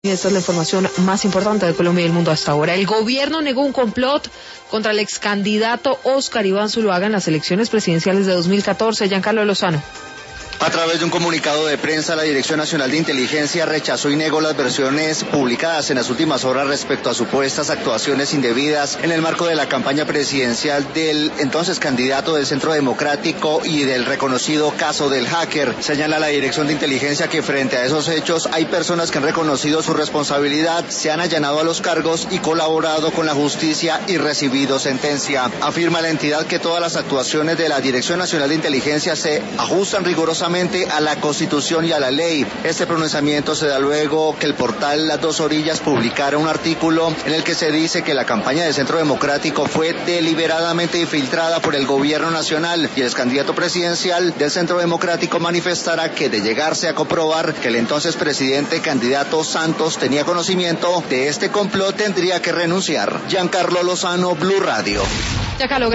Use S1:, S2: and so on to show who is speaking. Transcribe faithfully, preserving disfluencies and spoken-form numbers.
S1: Y esta es la información más importante de Colombia y el mundo hasta ahora. El gobierno negó un complot contra el ex candidato Óscar Iván Zuluaga en las elecciones presidenciales de dos mil catorce. Giancarlo Lozano.
S2: A través de un comunicado de prensa, la Dirección Nacional de Inteligencia rechazó y negó las versiones publicadas en las últimas horas respecto a supuestas actuaciones indebidas en el marco de la campaña presidencial del entonces candidato del Centro Democrático y del reconocido caso del hacker. Señala la Dirección de Inteligencia que frente a esos hechos hay personas que han reconocido su responsabilidad, se han allanado a los cargos y colaborado con la justicia y recibido sentencia. Afirma la entidad que todas las actuaciones de la Dirección Nacional de Inteligencia se ajustan rigurosamente a la Constitución y a la ley. Este pronunciamiento se da luego que el portal Las Dos Orillas publicara un artículo en el que se dice que la campaña del Centro Democrático fue deliberadamente infiltrada por el gobierno nacional y el ex candidato presidencial del Centro Democrático manifestará que de llegarse a comprobar que el entonces presidente candidato Santos tenía conocimiento de este complot tendría que renunciar. Giancarlo Lozano, Blue Radio.
S1: Giancarlo,